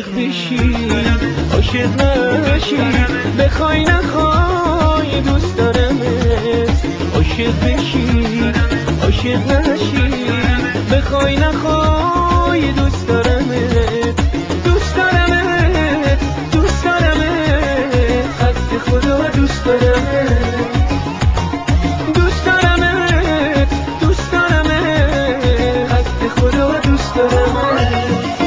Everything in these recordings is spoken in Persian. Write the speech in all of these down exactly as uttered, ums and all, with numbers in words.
عاشق بشی عاشق نشی، بخوای نخوای دوست دارمت. عاشق بشی عاشق نشی، بخوای نخوای دوست دارمت. دوست دارمت دوست دارمت، حق خدا دوست دارمت. دوست دارمت دوست دارمت، حق خدا دوست دارمت.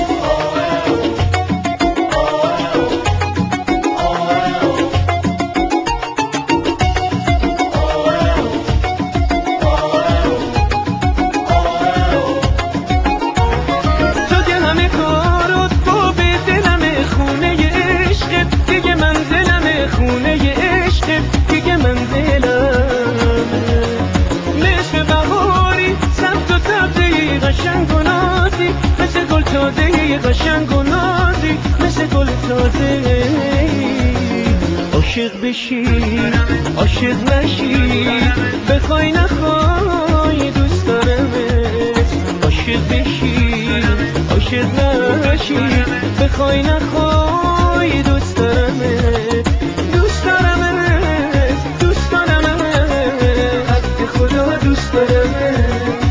قشنگ و نازی مثل گل تازه. عاشق بشی عاشق نشی، بخوای نخوای دوست دارمت. عاشق بشی عاشق نشی، بخوای نخوای دوست دارمت. دوست دارمت دوست دارمت، حق خدا دوست دارمت.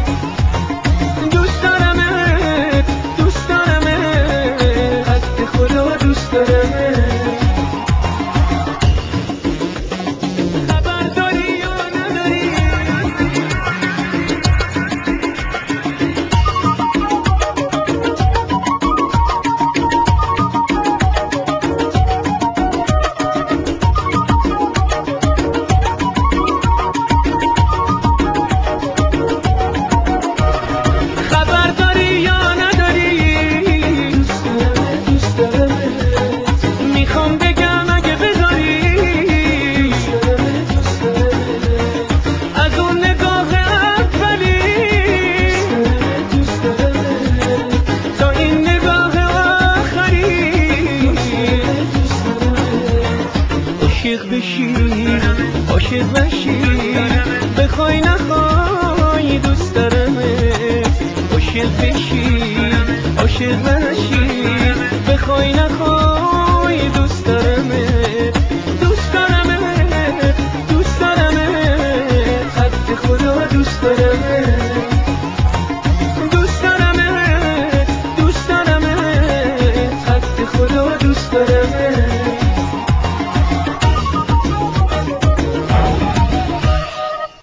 عاشق بشی عاشق نشی، بخوای نخوای دوست دارمت. عاشق بشی عاشق نشی، بخوای نخوای دوست دارمت. دوست دارمت دوست دارمت، حق خدا دوست دارمت.